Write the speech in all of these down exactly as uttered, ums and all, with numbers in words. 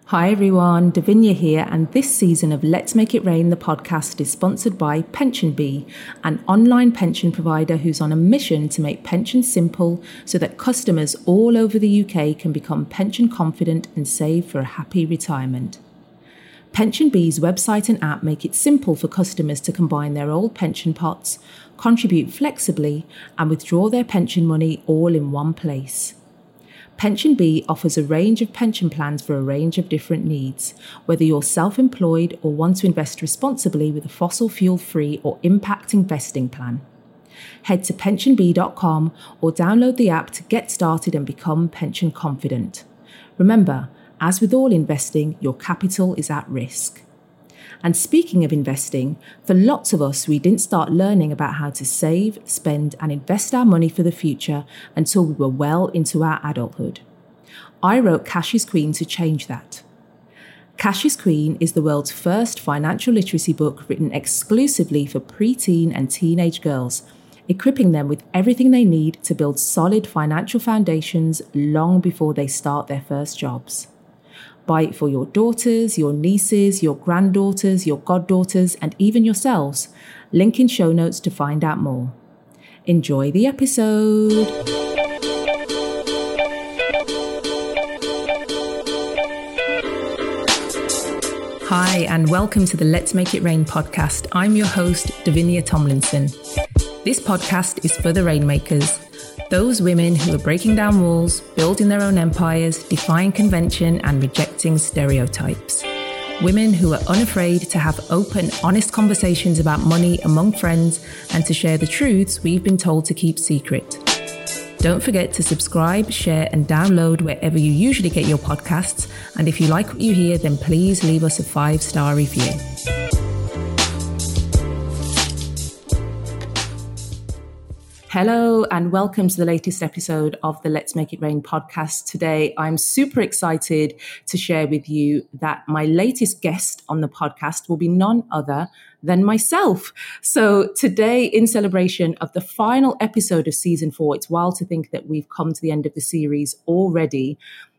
Hi everyone, Davinia here, and this season of Let's Make It Rain, the podcast, is sponsored by PensionBee, an online pension provider who's on a mission to make pensions simple so that customers all over the U K can become pension confident and save for a happy retirement. PensionBee's website and app make it simple for customers to combine their old pension pots, contribute flexibly, and withdraw their pension money all in one place. PensionBee offers a range of pension plans for a range of different needs, whether you're self-employed or want to invest responsibly with a fossil fuel-free or impact investing plan. Head to pension bee dot com or download the app to get started and become pension confident. Remember, as with all investing, your capital is at risk. And speaking of investing, for lots of us, we didn't start learning about how to save, spend, and invest our money for the future until we were well into our adulthood. I wrote Cash is Queen to change that. Cash is Queen is the world's first financial literacy book written exclusively for preteen and teenage girls, equipping them with everything they need to build solid financial foundations long before they start their first jobs. Buy it for your daughters, your nieces, your granddaughters, your goddaughters, and even yourselves. Link in show notes to find out more. Enjoy the episode. Hi, and welcome to the Let's Make It Rain podcast. I'm your host, Davinia Tomlinson. This podcast is for the rainmakers. Those women who are breaking down walls, building their own empires, defying convention and rejecting stereotypes. Women who are unafraid to have open, honest conversations about money among friends and to share the truths we've been told to keep secret. Don't forget to subscribe, share and download wherever you usually get your podcasts. And if you like what you hear, then please leave us a five-star review. Hello and welcome to the latest episode of the Let's Make It Rain podcast. Today, I'm super excited to share with you that my latest guest on the podcast will be none other than myself. So today, in celebration of the final episode of season four, it's wild to think that we've come to the end of the series already.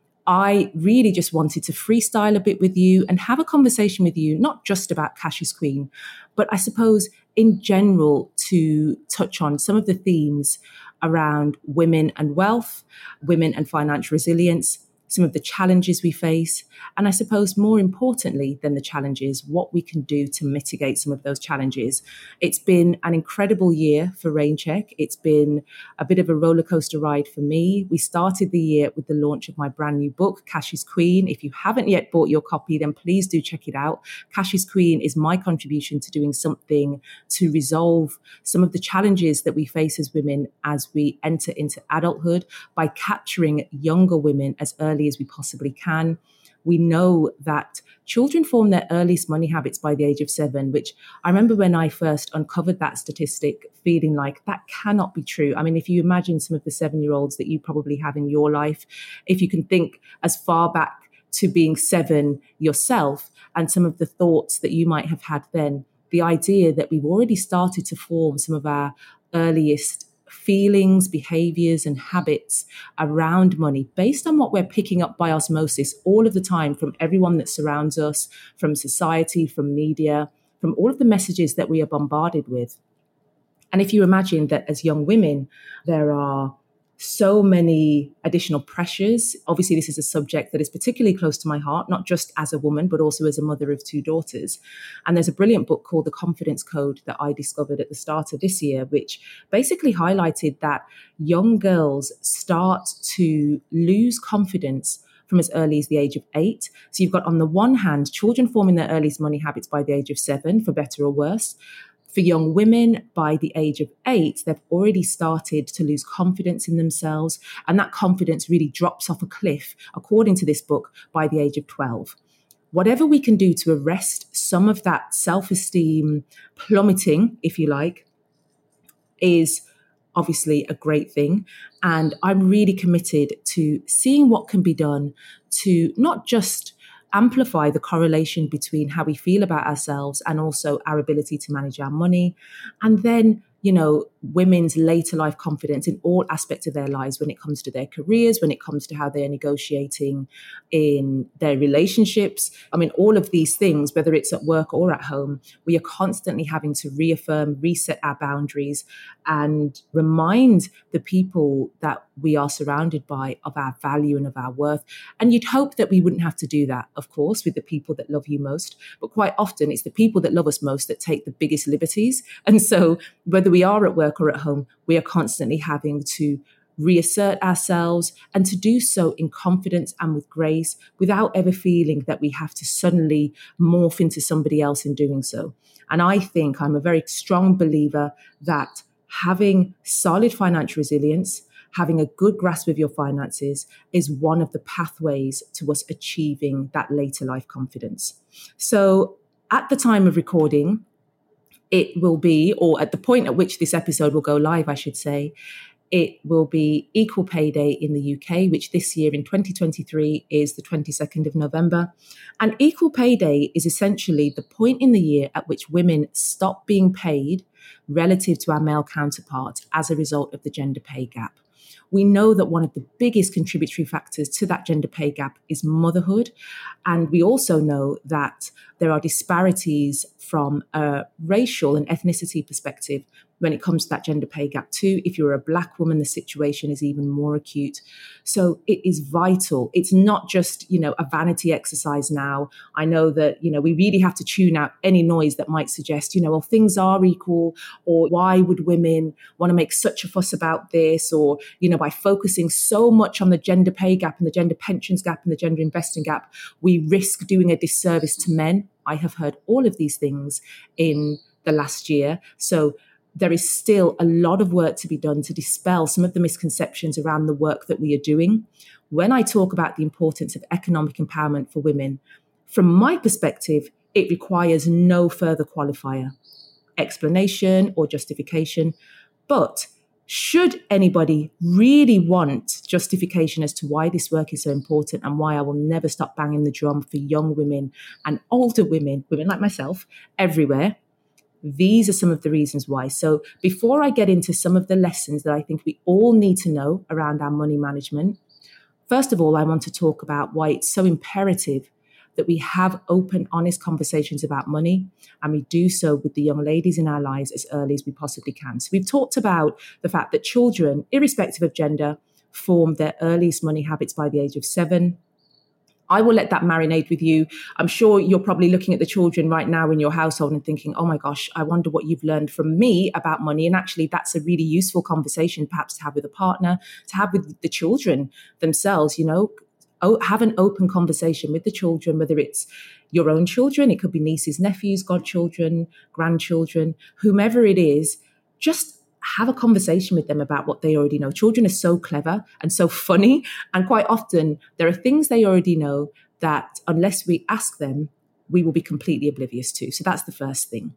I really just wanted to freestyle a bit with you and have a conversation with you, not just about Cash is Queen, but I suppose in general to touch on some of the themes around women and wealth, women and financial resilience, some of the challenges we face, and I suppose more importantly than the challenges, what we can do to mitigate some of those challenges. It's been an incredible year for Raincheck. It's been a bit of a roller coaster ride for me. We started the year with the launch of my brand new book, Cash is Queen. If you haven't yet bought your copy, then please do check it out. Cash is Queen is my contribution to doing something to resolve some of the challenges that we face as women as we enter into adulthood by capturing younger women as early as we possibly can. We know that children form their earliest money habits by the age of seven, which I remember when I first uncovered that statistic, feeling like that cannot be true. I mean, if you imagine some of the seven-year-olds that you probably have in your life, if you can think as far back to being seven yourself and some of the thoughts that you might have had then, the idea that we've already started to form some of our earliest feelings, behaviors, and habits around money based on what we're picking up by osmosis all of the time from everyone that surrounds us, from society, from media, from all of the messages that we are bombarded with. And if you imagine that as young women, there are so many additional pressures. Obviously, this is a subject that is particularly close to my heart, not just as a woman, but also as a mother of two daughters. And there's a brilliant book called The Confidence Code that I discovered at the start of this year, which basically highlighted that young girls start to lose confidence from as early as the age of eight. So you've got, on the one hand, children forming their earliest money habits by the age of seven, for better or worse. For young women, by the age of eight, they've already started to lose confidence in themselves. And that confidence really drops off a cliff, according to this book, by the age of twelve. Whatever we can do to arrest some of that self-esteem plummeting, if you like, is obviously a great thing. And I'm really committed to seeing what can be done to not just amplify the correlation between how we feel about ourselves and also our ability to manage our money. And then, you know, women's later life confidence in all aspects of their lives, when it comes to their careers, when it comes to how they're negotiating in their relationships. I mean, all of these things, whether it's at work or at home, we are constantly having to reaffirm, reset our boundaries, and remind the people that we are surrounded by of our value and of our worth. And you'd hope that we wouldn't have to do that, of course, with the people that love you most. But quite often it's the people that love us most that take the biggest liberties. And so whether we are at work or at home, we are constantly having to reassert ourselves, and to do so in confidence and with grace, without ever feeling that we have to suddenly morph into somebody else in doing so. And I think I'm a very strong believer that having solid financial resilience, having a good grasp of your finances, is one of the pathways to us achieving that later life confidence. So at the time of recording, it will be, or at the point at which this episode will go live, I should say, it will be Equal Pay Day in the U K, which this year in twenty twenty-three is the twenty-second of November. And Equal Pay Day is essentially the point in the year at which women stop being paid relative to our male counterparts as a result of the gender pay gap. We know that one of the biggest contributory factors to that gender pay gap is motherhood. And we also know that there are disparities from a racial and ethnicity perspective when it comes to that gender pay gap too. If you're a Black woman, the situation is even more acute. So it is vital. It's not just, you know, a vanity exercise now. I know that, you know, we really have to tune out any noise that might suggest, you know, well, things are equal, or why would women want to make such a fuss about this? Or, you know, by focusing so much on the gender pay gap and the gender pensions gap and the gender investing gap, we risk doing a disservice to men. I have heard all of these things in the last year. So there is still a lot of work to be done to dispel some of the misconceptions around the work that we are doing. When I talk about the importance of economic empowerment for women, from my perspective, it requires no further qualifier, explanation, or justification. But should anybody really want justification as to why this work is so important and why I will never stop banging the drum for young women and older women, women like myself, everywhere, these are some of the reasons why. So before I get into some of the lessons that I think we all need to know around our money management, first of all, I want to talk about why it's so imperative that we have open, honest conversations about money, and we do so with the young ladies in our lives as early as we possibly can. So we've talked about the fact that children, irrespective of gender, form their earliest money habits by the age of seven. I will let that marinate with you. I'm sure you're probably looking at the children right now in your household and thinking, oh my gosh, I wonder what you've learned from me about money. And actually, that's a really useful conversation perhaps to have with a partner, to have with the children themselves, you know. Oh, have an open conversation with the children, whether it's your own children, it could be nieces, nephews, godchildren, grandchildren, whomever it is. Just have a conversation with them about what they already know. Children are so clever and so funny. And quite often there are things they already know that unless we ask them, we will be completely oblivious to. So that's the first thing.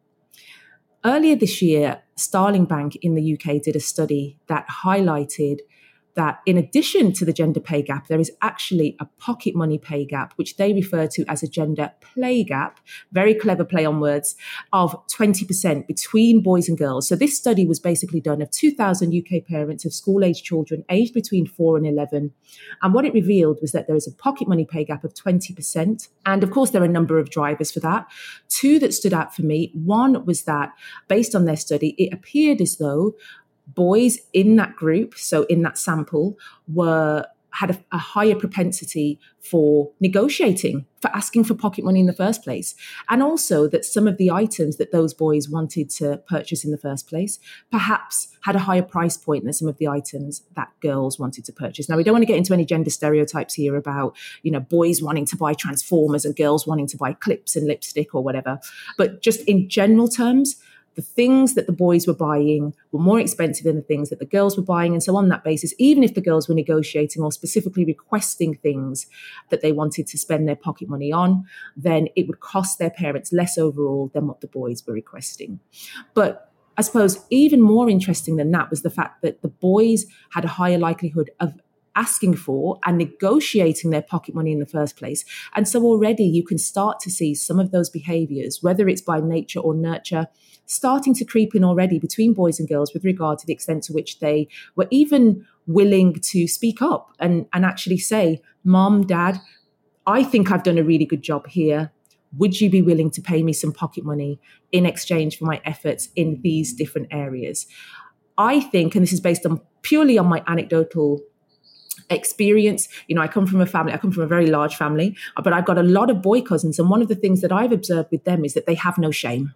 Earlier this year, Starling Bank in the U K did a study that highlighted that in addition to the gender pay gap, there is actually a pocket money pay gap, which they refer to as a gender play gap, very clever play on words, of twenty percent between boys and girls. So this study was basically done of two thousand U K parents of school-age children aged between four and eleven. And what it revealed was that there is a pocket money pay gap of twenty percent. And of course, there are a number of drivers for that. Two that stood out for me. One was that based on their study, it appeared as though boys in that group, so in that sample, were had a, a higher propensity for negotiating, for asking for pocket money in the first place. And also that some of the items that those boys wanted to purchase in the first place perhaps had a higher price point than some of the items that girls wanted to purchase. Now, we don't want to get into any gender stereotypes here about, you know, boys wanting to buy Transformers and girls wanting to buy clips and lipstick or whatever. But just in general terms, the things that the boys were buying were more expensive than the things that the girls were buying. And so on that basis, even if the girls were negotiating or specifically requesting things that they wanted to spend their pocket money on, then it would cost their parents less overall than what the boys were requesting. But I suppose even more interesting than that was the fact that the boys had a higher likelihood of asking for and negotiating their pocket money in the first place. And so already you can start to see some of those behaviors, whether it's by nature or nurture, starting to creep in already between boys and girls with regard to the extent to which they were even willing to speak up and, and actually say, Mom, Dad, I think I've done a really good job here. Would you be willing to pay me some pocket money in exchange for my efforts in these different areas? I think, and this is based on purely on my anecdotal experience, you know, I come from a family, I come from a very large family, but I've got a lot of boy cousins. And one of the things that I've observed with them is that they have no shame.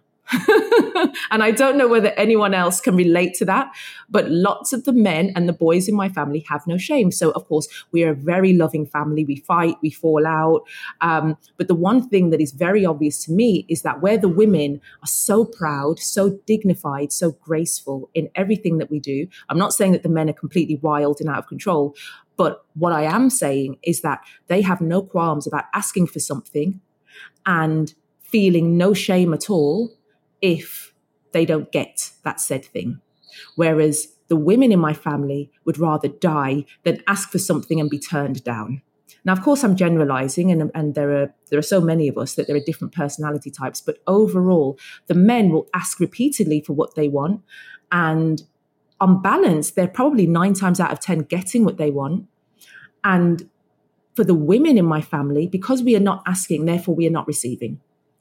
And I don't know whether anyone else can relate to that, but lots of the men and the boys in my family have no shame. So, of course, we are a very loving family. We fight, we fall out. Um, but the one thing that is very obvious to me is that where the women are so proud, so dignified, so graceful in everything that we do, I'm not saying that the men are completely wild and out of control, but what I am saying is that they have no qualms about asking for something and feeling no shame at all if they don't get that said thing. Whereas the women in my family would rather die than ask for something and be turned down. Now, of course, I'm generalizing, and, and there are there are so many of us that there are different personality types. But overall, the men will ask repeatedly for what they want. And on balance, they're probably nine times out of ten getting what they want. And for the women in my family, because we are not asking, therefore we are not receiving.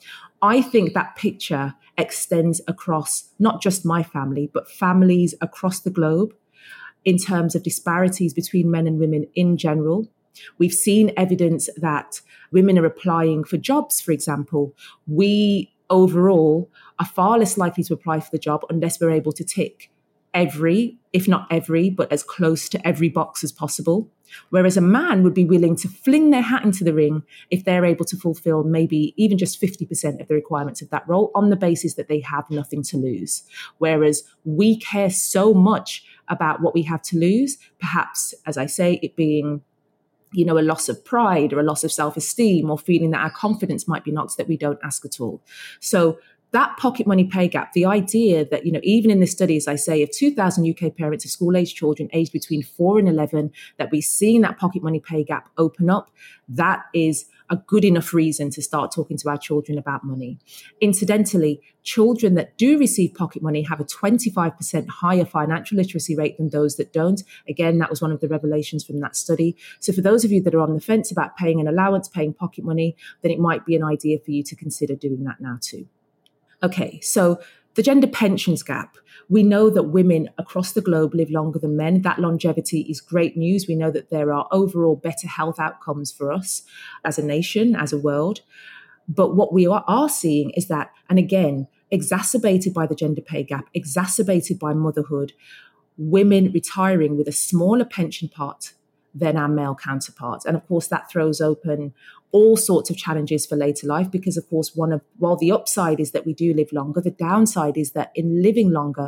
I think that picture extends across not just my family, but families across the globe in terms of disparities between men and women in general. We've seen evidence that women are applying for jobs, for example. We overall are far less likely to apply for the job unless we're able to tick every, if not every, but as close to every box as possible. Whereas a man would be willing to fling their hat into the ring if they're able to fulfill maybe even just fifty percent of the requirements of that role on the basis that they have nothing to lose. Whereas we care so much about what we have to lose, perhaps, as I say, it being, you know, a loss of pride or a loss of self-esteem or feeling that our confidence might be knocked, that we don't ask at all. So that pocket money pay gap, the idea that, you know, even in the study, as I say, of two thousand U K parents of school-age children aged between four and eleven, that we're seeing that pocket money pay gap open up, that is a good enough reason to start talking to our children about money. Incidentally, children that do receive pocket money have a twenty-five percent higher financial literacy rate than those that don't. Again, that was one of the revelations from that study. So for those of you that are on the fence about paying an allowance, paying pocket money, then it might be an idea for you to consider doing that now too. Okay, so the gender pensions gap. We know that women across the globe live longer than men. That longevity is great news. We know that there are overall better health outcomes for us as a nation, as a world. But what we are, are seeing is that, and again, exacerbated by the gender pay gap, exacerbated by motherhood, women retiring with a smaller pension pot than our male counterparts. And of course, that throws open all sorts of challenges for later life, because of course, one of, while the upside is that we do live longer, the downside is that in living longer,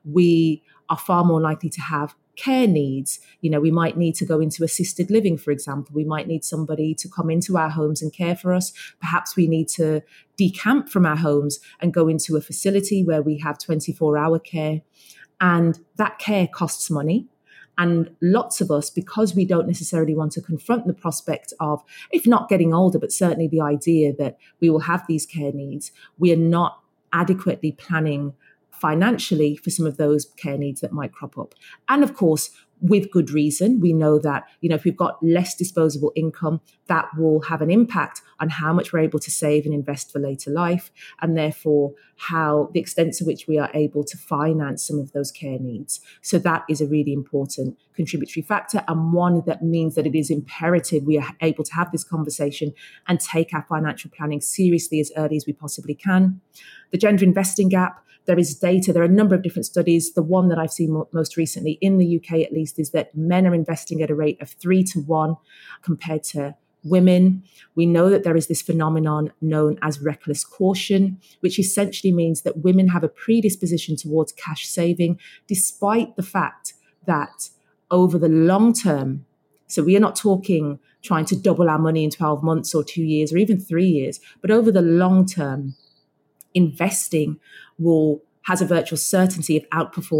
we are far more likely to have care needs. You know, we might need to go into assisted living, for example. We might need somebody to come into our homes and care for us. Perhaps we need to decamp from our homes and go into a facility where we have twenty-four hour care. And that care costs money. And lots of us, because we don't necessarily want to confront the prospect of, if not getting older, but certainly the idea that we will have these care needs, we are not adequately planning financially for some of those care needs that might crop up. And of course, with good reason, we know that, you know, if we've got less disposable income, that will have an impact on how much we're able to save and invest for later life, and therefore how the extent to which we are able to finance some of those care needs. So that is a really important contributory factor, and one that means that it is imperative we are able to have this conversation and take our financial planning seriously as early as we possibly can. The gender investing gap. There is data, there are a number of different studies. The one that I've seen mo- most recently, in the U K at least, is that men are investing at a rate of three to one compared to women. We know that there is this phenomenon known as reckless caution, which essentially means that women have a predisposition towards cash saving, despite the fact that over the long term, so we are not talking trying to double our money in twelve months or two years or even three years, but over the long term, investing will has a virtual certainty of outperforming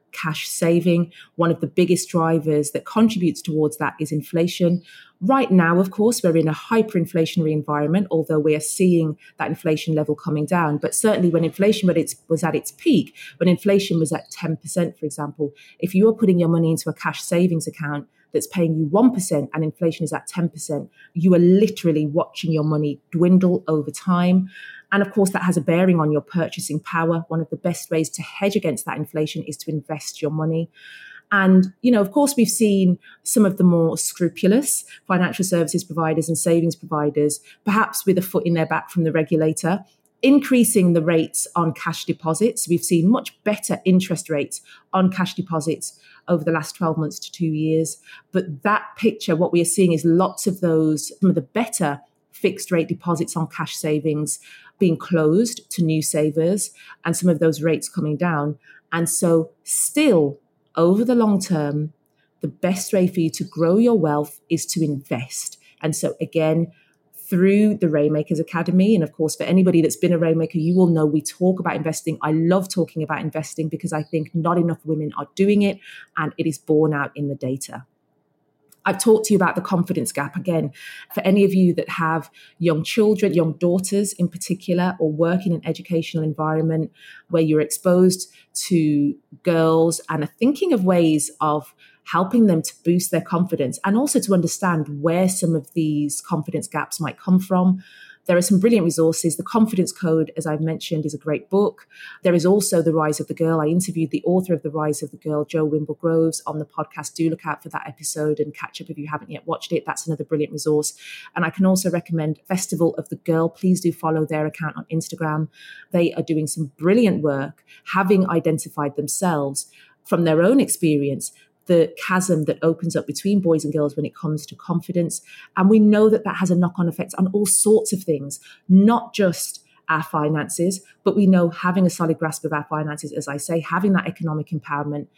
cash saving. One of the biggest drivers that contributes towards that is inflation. Right now, of course, we're in a hyperinflationary environment, although we are seeing that inflation level coming down. But certainly when inflation was at its peak, when inflation was at ten percent, for example, if you are putting your money into a cash savings account that's paying you one percent and inflation is at ten percent, you are literally watching your money dwindle over time. And of course, that has a bearing on your purchasing power. One of the best ways to hedge against that inflation is to invest your money. And, you know, of course, we've seen some of the more scrupulous financial services providers and savings providers, perhaps with a foot in their back from the regulator, increasing the rates on cash deposits. We've seen much better interest rates on cash deposits over the last twelve months to two years. But that picture, what we are seeing is lots of those, some of the better fixed rate deposits on cash savings being closed to new savers and some of those rates coming down. And so still, over the long term, the best way for you to grow your wealth is to invest. And so again, through the Rainmakers Academy, and of course, for anybody that's been a Rainmaker, you will know we talk about investing. I love talking about investing because I think not enough women are doing it, and it is borne out in the data. I've talked to you about the confidence gap. Again, for any of you that have young children, young daughters in particular, or work in an educational environment where you're exposed to girls and are thinking of ways of helping them to boost their confidence and also to understand where some of these confidence gaps might come from. There are some brilliant resources. The Confidence Code, as I've mentioned, is a great book. There is also The Rise of the Girl. I interviewed the author of The Rise of the Girl, Jo Wimble Groves, on the podcast. Do look out for that episode and catch up if you haven't yet watched it. That's another brilliant resource. And I can also recommend Festival of the Girl. Please do follow their account on Instagram. They are doing some brilliant work, having identified themselves from their own experience the chasm that opens up between boys and girls when it comes to confidence. And we know that that has a knock-on effect on all sorts of things, not just our finances, but we know having a solid grasp of our finances, as I say, having that economic empowerment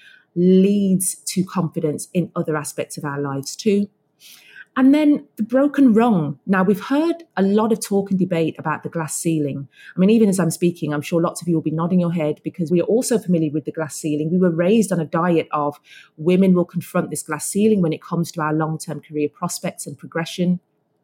leads to confidence in other aspects of our lives too. And then the broken rung. Now, we've heard a lot of talk and debate about the glass ceiling. I mean, even as I'm speaking, I'm sure lots of you will be nodding your head because we are also familiar with the glass ceiling. We were raised on a diet of women will confront this glass ceiling when it comes to our long-term career prospects and progression.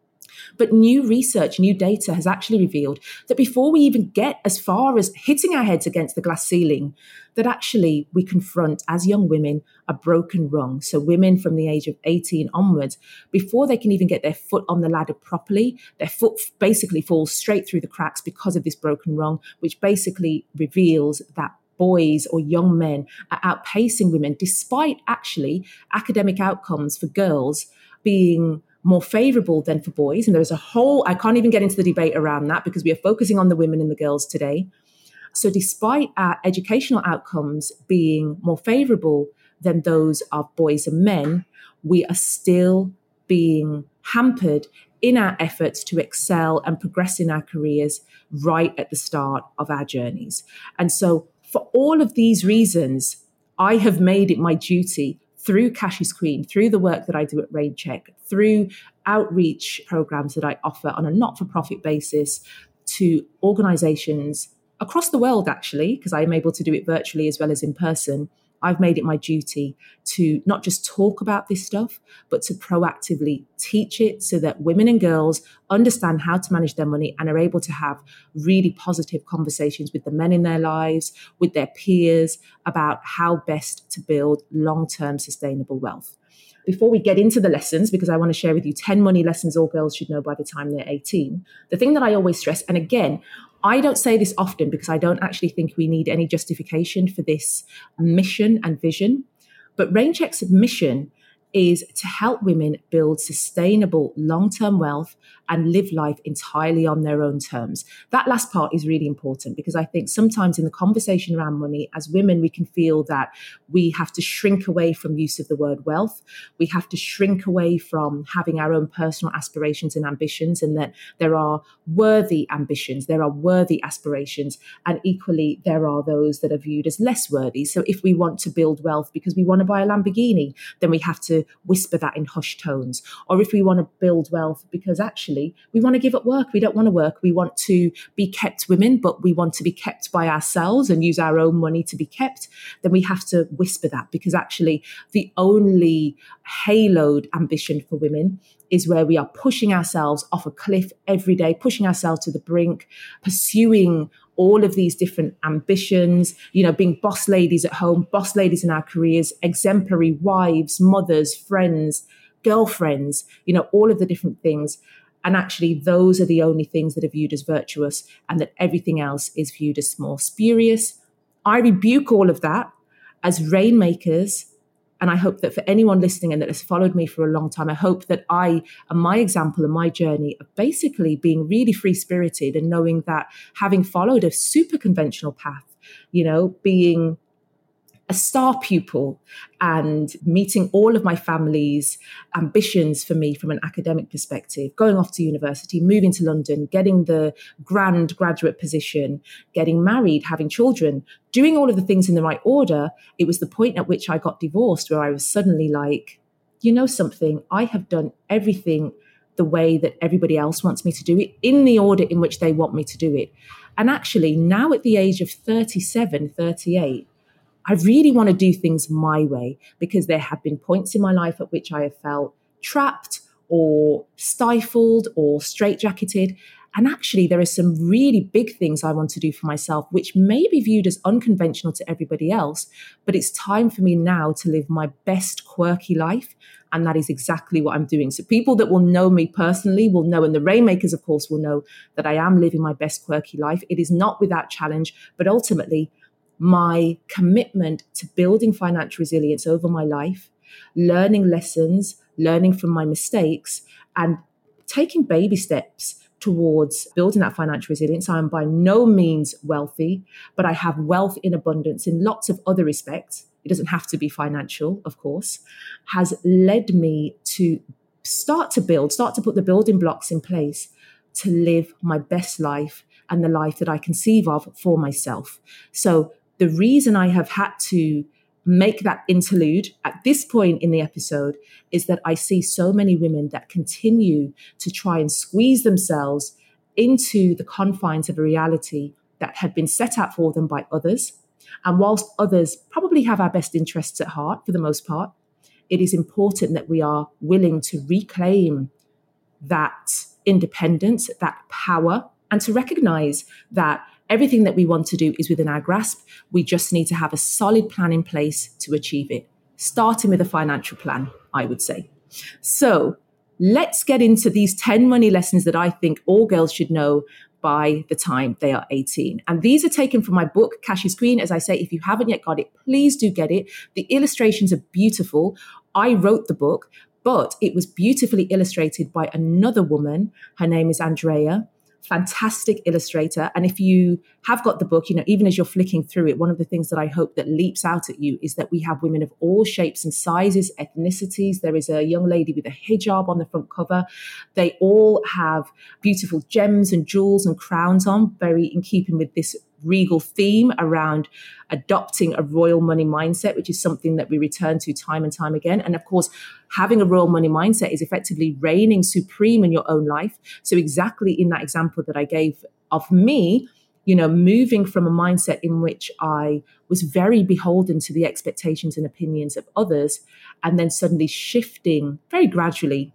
But new research, new data has actually revealed that before we even get as far as hitting our heads against the glass ceiling, that actually we confront, as young women, a broken rung. So women from the age of eighteen onwards, before they can even get their foot on the ladder properly, their foot basically falls straight through the cracks because of this broken rung, which basically reveals that boys or young men are outpacing women, despite actually academic outcomes for girls being more favorable than for boys. And there's a whole, I can't even get into the debate around that because we are focusing on the women and the girls today. So despite our educational outcomes being more favorable than those of boys and men, we are still being hampered in our efforts to excel and progress in our careers right at the start of our journeys. And so for all of these reasons, I have made it my duty through Cash is Queen, through the work that I do at RainCheck, through outreach programs that I offer on a not-for-profit basis to organizations across the world, actually, because I am able to do it virtually as well as in person. I've made it my duty to not just talk about this stuff, but to proactively teach it so that women and girls understand how to manage their money and are able to have really positive conversations with the men in their lives, with their peers, about how best to build long-term sustainable wealth. Before we get into the lessons, because I want to share with you ten money lessons all girls should know by the time they're eighteen, the thing that I always stress, and again, I don't say this often because I don't actually think we need any justification for this mission and vision, but RainCheck's mission is to help women build sustainable long-term wealth and live life entirely on their own terms. That last part is really important because I think sometimes in the conversation around money, as women, we can feel that we have to shrink away from use of the word wealth. We have to shrink away from having our own personal aspirations and ambitions, and that there are worthy ambitions, there are worthy aspirations, and equally there are those that are viewed as less worthy. So if we want to build wealth because we want to buy a Lamborghini, then we have to to whisper that in hushed tones. Or if we want to build wealth because actually we want to give up work, we don't want to work, we want to be kept women, but we want to be kept by ourselves and use our own money to be kept, then we have to whisper that, because actually the only haloed ambition for women is where we are pushing ourselves off a cliff every day, pushing ourselves to the brink, pursuing all of these different ambitions, you know, being boss ladies at home, boss ladies in our careers, exemplary wives, mothers, friends, girlfriends, you know, all of the different things. And actually, those are the only things that are viewed as virtuous, and that everything else is viewed as more spurious. I rebuke all of that as rainmakers. And I hope that for anyone listening and that has followed me for a long time, I hope that I and my example and my journey of basically being really free-spirited and knowing that having followed a super conventional path, you know, being a star pupil and meeting all of my family's ambitions for me from an academic perspective, going off to university, moving to London, getting the grand graduate position, getting married, having children, doing all of the things in the right order, it was the point at which I got divorced where I was suddenly like, you know something, I have done everything the way that everybody else wants me to do it, in the order in which they want me to do it. And actually now at the age of thirty-seven, thirty-eight, I really want to do things my way, because there have been points in my life at which I have felt trapped or stifled or straitjacketed. And actually, there are some really big things I want to do for myself, which may be viewed as unconventional to everybody else. But it's time for me now to live my best quirky life. And that is exactly what I'm doing. So people that will know me personally will know, and the Rainmakers, of course, will know that I am living my best quirky life. It is not without challenge, but ultimately, my commitment to building financial resilience over my life, learning lessons, learning from my mistakes, and taking baby steps towards building that financial resilience. I am by no means wealthy, but I have wealth in abundance in lots of other respects. It doesn't have to be financial, of course, has led me to start to build, start to put the building blocks in place to live my best life and the life that I conceive of for myself. So the reason I have had to make that interlude at this point in the episode is that I see so many women that continue to try and squeeze themselves into the confines of a reality that had been set out for them by others. And whilst others probably have our best interests at heart for the most part, it is important that we are willing to reclaim that independence, that power, and to recognize that everything that we want to do is within our grasp. We just need to have a solid plan in place to achieve it, starting with a financial plan, I would say. So let's get into these ten money lessons that I think all girls should know by the time they are eighteen. And these are taken from my book, Cash is Queen. As I say, if you haven't yet got it, please do get it. The illustrations are beautiful. I wrote the book, but it was beautifully illustrated by another woman. Her name is Andrea. Fantastic illustrator. And if you have got the book, you know, even as you're flicking through it, one of the things that I hope that leaps out at you is that we have women of all shapes and sizes, ethnicities. There is a young lady with a hijab on the front cover. They all have beautiful gems and jewels and crowns on, very in keeping with this regal theme around adopting a royal money mindset, which is something that we return to time and time again. And of course, having a royal money mindset is effectively reigning supreme in your own life. So exactly in that example that I gave of me, you know, moving from a mindset in which I was very beholden to the expectations and opinions of others, and then suddenly shifting very gradually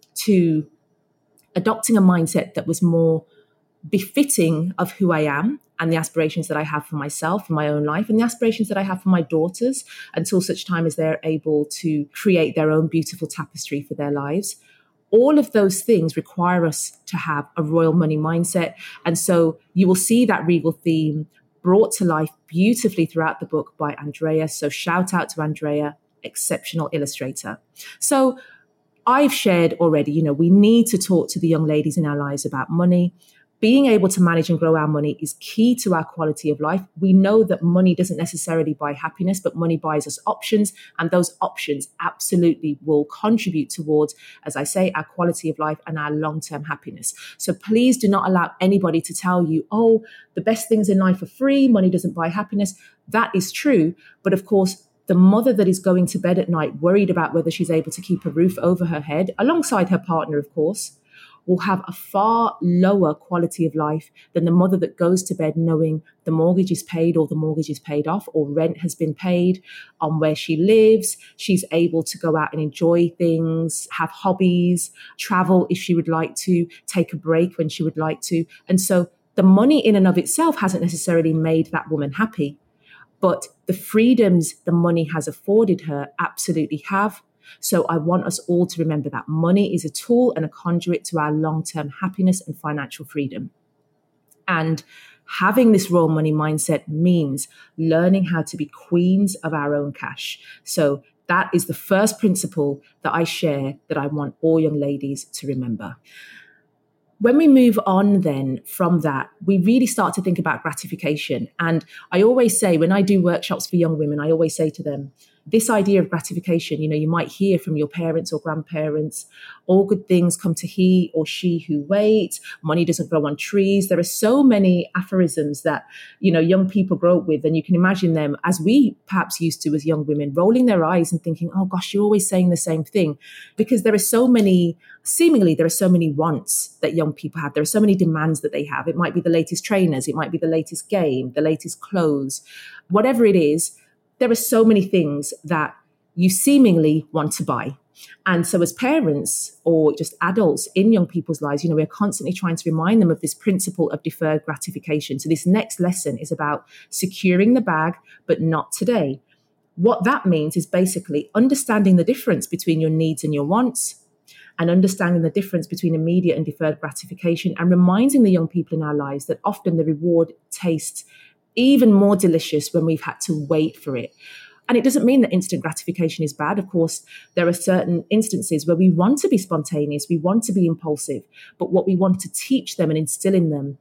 to adopting a mindset that was more befitting of who I am and the aspirations that I have for myself, for my own life, and the aspirations that I have for my daughters until such time as they're able to create their own beautiful tapestry for their lives. All of those things require us to have a royal money mindset. And so you will see that regal theme brought to life beautifully throughout the book by Andrea. So shout out to Andrea, exceptional illustrator. So I've shared already, you know, we need to talk to the young ladies in our lives about money. Being able to manage and grow our money is key to our quality of life. We know that money doesn't necessarily buy happiness, but money buys us options. And those options absolutely will contribute towards, as I say, our quality of life and our long-term happiness. So please do not allow anybody to tell you, oh, the best things in life are free, money doesn't buy happiness. That is true. But of course, the mother that is going to bed at night worried about whether she's able to keep a roof over her head, alongside her partner, of course, will have a far lower quality of life than the mother that goes to bed knowing the mortgage is paid or the mortgage is paid off or rent has been paid on where she lives. She's able to go out and enjoy things, have hobbies, travel if she would like to, take a break when she would like to. And so the money in and of itself hasn't necessarily made that woman happy, but the freedoms the money has afforded her absolutely have. So I want us all to remember that money is a tool and a conduit to our long-term happiness and financial freedom. And having this royal money mindset means learning how to be queens of our own cash. So that is the first principle that I share that I want all young ladies to remember. When we move on then from that, we really start to think about gratification. And I always say, when I do workshops for young women, I always say to them, this idea of gratification, you know, you might hear from your parents or grandparents, all good things come to he or she who wait, money doesn't grow on trees. There are so many aphorisms that, you know, young people grow up with, and you can imagine them, as we perhaps used to as young women, rolling their eyes and thinking, oh gosh, you're always saying the same thing, because there are so many, seemingly there are so many wants that young people have. There are so many demands that they have. It might be the latest trainers, it might be the latest game, the latest clothes, whatever it is. There are so many things that you seemingly want to buy. And so as parents or just adults in young people's lives, you know, we're constantly trying to remind them of this principle of deferred gratification. So this next lesson is about securing the bag, but not today. What that means is basically understanding the difference between your needs and your wants, and understanding the difference between immediate and deferred gratification, and reminding the young people in our lives that often the reward tastes even more delicious when we've had to wait for it. And it doesn't mean that instant gratification is bad. Of course, there are certain instances where we want to be spontaneous, we want to be impulsive, but what we want to teach them and instill in them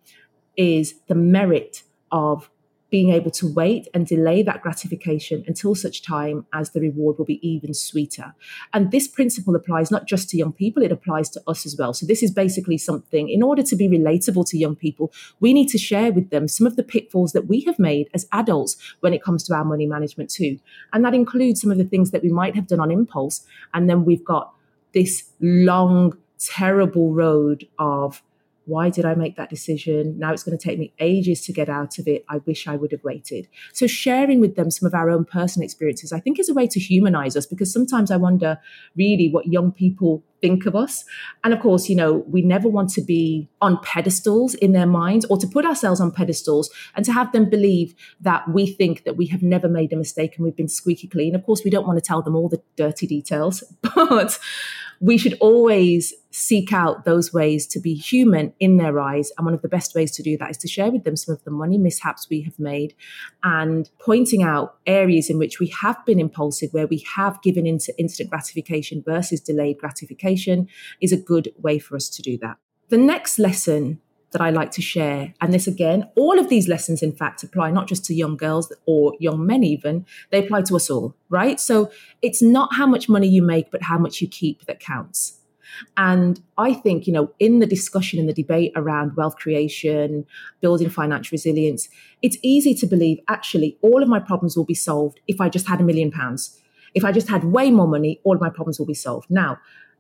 is the merit of being able to wait and delay that gratification until such time as the reward will be even sweeter. And this principle applies not just to young people, it applies to us as well. So this is basically something, in order to be relatable to young people, we need to share with them some of the pitfalls that we have made as adults when it comes to our money management too. And that includes some of the things that we might have done on impulse. And then we've got this long, terrible road of, why did I make that decision? Now it's going to take me ages to get out of it. I wish I would have waited. So sharing with them some of our own personal experiences, I think, is a way to humanize us, because sometimes I wonder really what young people think of us. And of course, you know, we never want to be on pedestals in their minds, or to put ourselves on pedestals and to have them believe that we think that we have never made a mistake and we've been squeaky clean. Of course, we don't want to tell them all the dirty details, but we should always seek out those ways to be human in their eyes. And one of the best ways to do that is to share with them some of the money mishaps we have made, and pointing out areas in which we have been impulsive, where we have given into instant gratification versus delayed gratification, is a good way for us to do that. The next lesson that I like to share, and this again, all of these lessons, in fact, apply not just to young girls or young men even, they apply to us all, right? So it's not how much money you make, but how much you keep that counts. And I think, you know, in the discussion and the debate around wealth creation, building financial resilience, it's easy to believe, actually, all of my problems will be solved if I just had a million pounds. If I just had way more money, all of my problems will be solved. Now,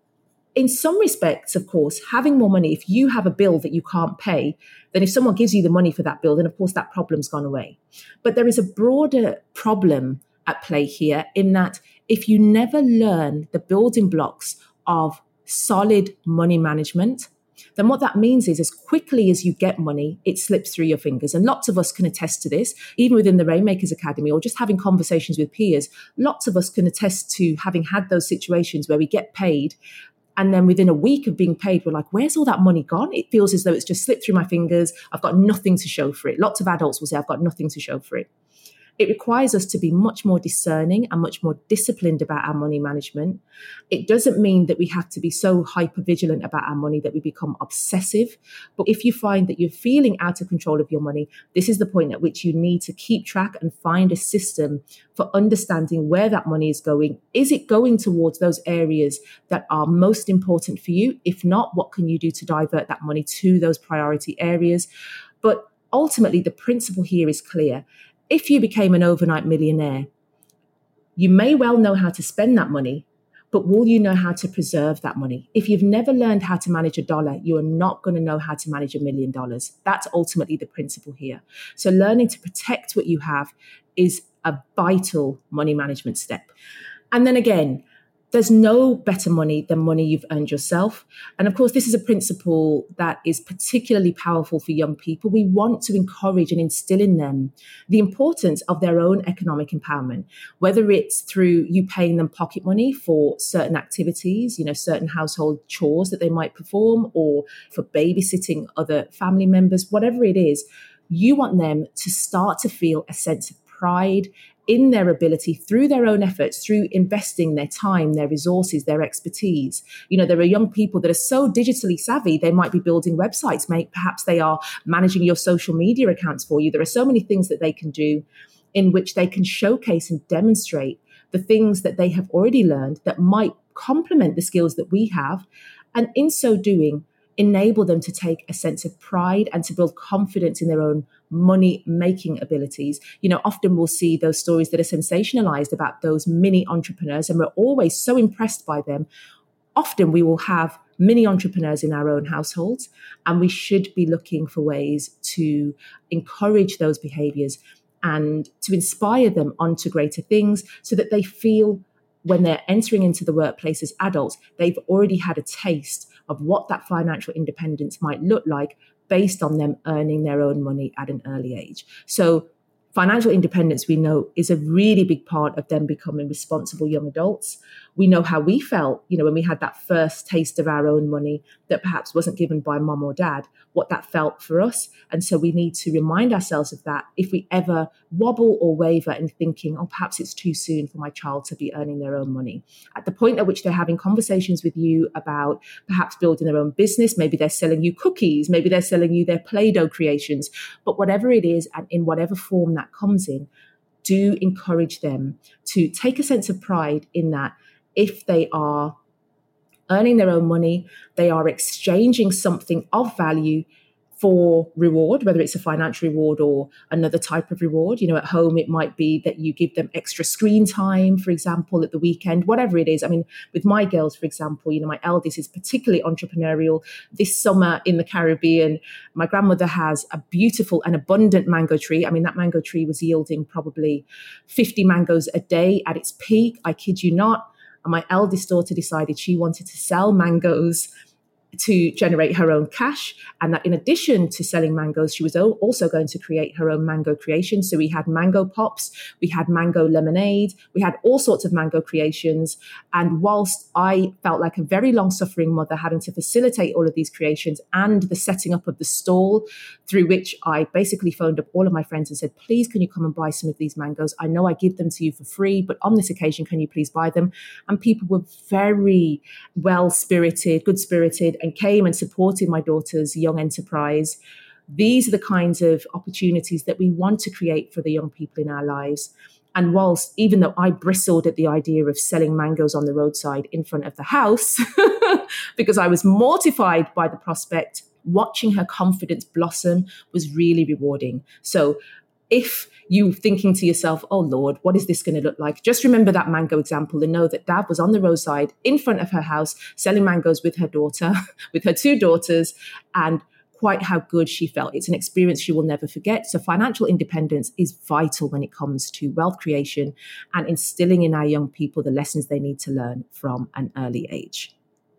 in some respects, of course, having more money, if you have a bill that you can't pay, then if someone gives you the money for that bill, then of course that problem's gone away. But there is a broader problem at play here, in that if you never learn the building blocks of solid money management, then what that means is, as quickly as you get money, it slips through your fingers. And lots of us can attest to this, even within the Rainmakers Academy, or just having conversations with peers. Lots of us can attest to having had those situations where we get paid, and then within a week of being paid, we're like, where's all that money gone? It feels as though it's just slipped through my fingers. I've got nothing to show for it. Lots of adults will say, I've got nothing to show for it. It requires us to be much more discerning and much more disciplined about our money management. It doesn't mean that we have to be so hyper vigilant about our money that we become obsessive. But if you find that you're feeling out of control of your money, this is the point at which you need to keep track and find a system for understanding where that money is going. Is it going towards those areas that are most important for you? If not, what can you do to divert that money to those priority areas? But ultimately, the principle here is clear. If you became an overnight millionaire, You may well know how to spend that money, but will you know how to preserve that money? If you've never learned how to manage a dollar, you are not going to know how to manage a million dollars. That's ultimately the principle here. So learning to protect what you have is a vital money management step. And then again, there's no better money than money you've earned yourself. And of course, this is a principle that is particularly powerful for young people. We want to encourage and instill in them the importance of their own economic empowerment, whether it's through you paying them pocket money for certain activities, you know, certain household chores that they might perform, or for babysitting other family members, whatever it is. You want them to start to feel a sense of pride in their ability through their own efforts, through investing their time, their resources, their expertise. You know, there are young people that are so digitally savvy, they might be building websites, mate. Perhaps they are managing your social media accounts for you. There are so many things that they can do in which they can showcase and demonstrate the things that they have already learned that might complement the skills that we have. And in so doing, enable them to take a sense of pride and to build confidence in their own money making abilities. You know, often we'll see those stories that are sensationalized about those mini entrepreneurs, and we're always so impressed by them. Often we will have mini entrepreneurs in our own households, and we should be looking for ways to encourage those behaviors and to inspire them onto greater things so that they feel when they're entering into the workplace as adults, they've already had a taste of what that financial independence might look like based on them earning their own money at an early age. So financial independence, we know, is a really big part of them becoming responsible young adults. We know how we felt, you know, when we had that first taste of our own money that perhaps wasn't given by mom or dad, what that felt for us. And so we need to remind ourselves of that if we ever wobble or waver in thinking, oh, perhaps it's too soon for my child to be earning their own money. At the point at which they're having conversations with you about perhaps building their own business, maybe they're selling you cookies, maybe they're selling you their Play-Doh creations, but whatever it is and in whatever form that comes in, do encourage them to take a sense of pride in that. If they are earning their own money, they are exchanging something of value for reward, whether it's a financial reward or another type of reward. You know, at home, it might be that you give them extra screen time, for example, at the weekend, whatever it is. I mean, with my girls, for example, you know, my eldest is particularly entrepreneurial. This summer in the Caribbean, my grandmother has a beautiful and abundant mango tree. I mean, that mango tree was yielding probably fifty mangoes a day at its peak. I kid you not. And my eldest daughter decided she wanted to sell mangoes to generate her own cash, and that in addition to selling mangoes, she was also going to create her own mango creation. So we had mango pops, we had mango lemonade, we had all sorts of mango creations. And whilst I felt like a very long-suffering mother having to facilitate all of these creations and the setting up of the stall, through which I basically phoned up all of my friends and said, please, can you come and buy some of these mangoes? I know I give them to you for free, but on this occasion, can you please buy them? And people were very well-spirited, good-spirited, and came and supported my daughter's young enterprise. These are the kinds of opportunities that we want to create for the young people in our lives. And whilst, even though I bristled at the idea of selling mangoes on the roadside in front of the house, because I was mortified by the prospect, watching her confidence blossom was really rewarding. So if you're thinking to yourself, oh Lord, what is this going to look like? Just remember that mango example and know that Dad was on the roadside in front of her house selling mangoes with her daughter, with her two daughters, and quite how good she felt. It's an experience she will never forget. So financial independence is vital when it comes to wealth creation and instilling in our young people the lessons they need to learn from an early age.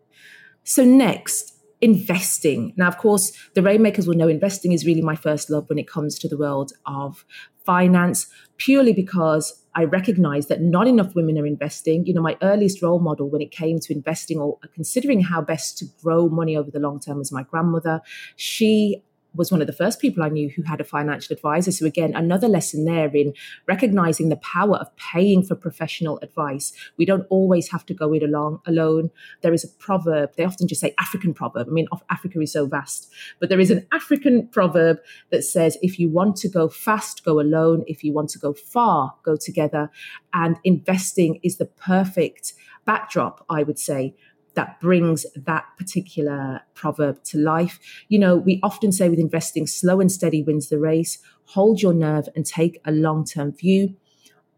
So next, investing. Now, of course, the Rainmakers will know investing is really my first love when it comes to the world of finance, purely because I recognize that not enough women are investing. You know, my earliest role model when it came to investing or considering how best to grow money over the long term was my grandmother. She was one of the first people I knew who had a financial advisor. So again, another lesson there in recognizing the power of paying for professional advice. We don't always have to go it along alone. There is a proverb. They often just say African proverb. I mean, Africa is so vast, but there is an African proverb that says, if you want to go fast, go alone. If you want to go far, go together. And investing is the perfect backdrop, I would say, that brings that particular proverb to life. You know, we often say with investing, slow and steady wins the race. Hold your nerve and take a long-term view.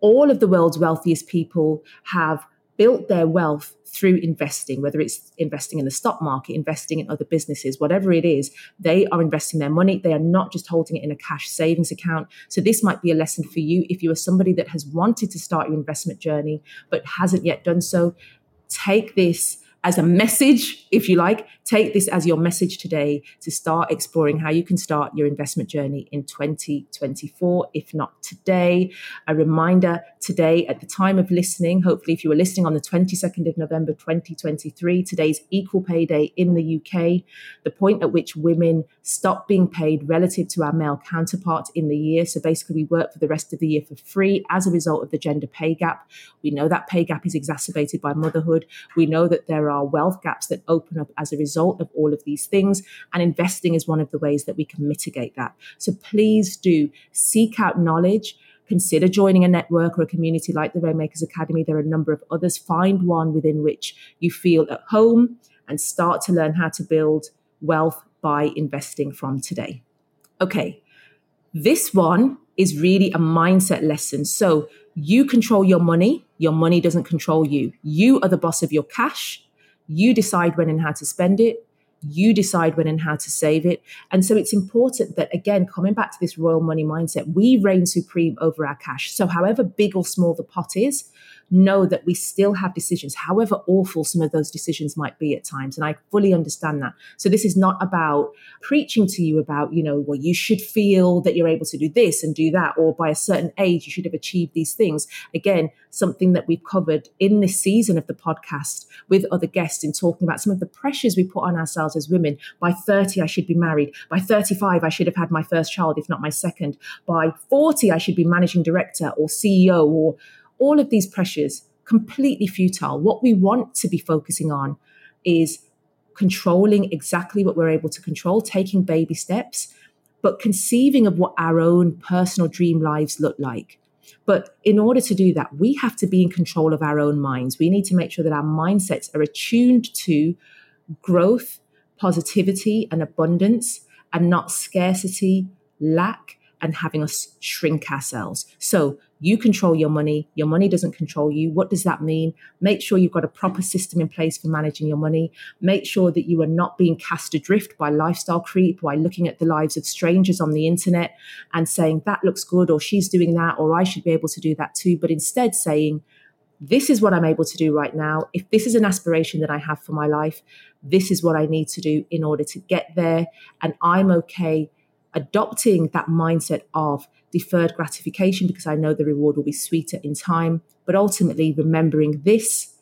all of the world's wealthiest people have built their wealth through investing, whether it's investing in the stock market, investing in other businesses, whatever it is, they are investing their money. They are not just holding it in a cash savings account. So this might be a lesson for you if you are somebody that has wanted to start your investment journey, but hasn't yet done so. Take this as a message, if you like, take this as your message today to start exploring how you can start your investment journey in twenty twenty-four, if not today. A reminder today at the time of listening, hopefully if you were listening on the twenty-second of November, twenty twenty-three, today's Equal Pay Day in the U K, the point at which women stop being paid relative to our male counterparts in the year. So basically we work for the rest of the year for free as a result of the gender pay gap. We know that pay gap is exacerbated by motherhood. We know that there are wealth gaps that open up as a result of all of these things, and investing is one of the ways that we can mitigate that. So please do seek out knowledge. Consider joining a network or a community like the Rainmakers Academy. There are a number of others. Find one within which you feel at home and start to learn how to build wealth by investing from today. Okay, this one is really a mindset lesson. So you control your money. Your money doesn't control you. You are the boss of your cash. You decide when and how to spend it. You decide when and how to save it. And so it's important that, again, coming back to this royal money mindset, we reign supreme over our cash. So however big or small the pot is, know that we still have decisions, however awful some of those decisions might be at times. And I fully understand that. So this is not about preaching to you about, you know, well, you should feel that you're able to do this and do that, or by a certain age, you should have achieved these things. Again, something that we've covered in this season of the podcast with other guests in talking about some of the pressures we put on ourselves as women. By thirty, I should be married. By thirty-five, I should have had my first child, if not my second. By forty, I should be managing director or C E O, or all of these pressures, completely futile. What we want to be focusing on is controlling exactly what we're able to control, taking baby steps, but conceiving of what our own personal dream lives look like. But in order to do that, we have to be in control of our own minds. We need to make sure that our mindsets are attuned to growth, positivity, and abundance, and not scarcity, lack, and having us shrink ourselves. So you control your money. Your money doesn't control you. What does that mean? Make sure you've got a proper system in place for managing your money. Make sure that you are not being cast adrift by lifestyle creep, by looking at the lives of strangers on the internet and saying that looks good, or she's doing that, or I should be able to do that too. But instead saying, this is what I'm able to do right now. If this is an aspiration that I have for my life, this is what I need to do in order to get there. And I'm okay adopting that mindset of deferred gratification because I know the reward will be sweeter in time. But ultimately remembering this,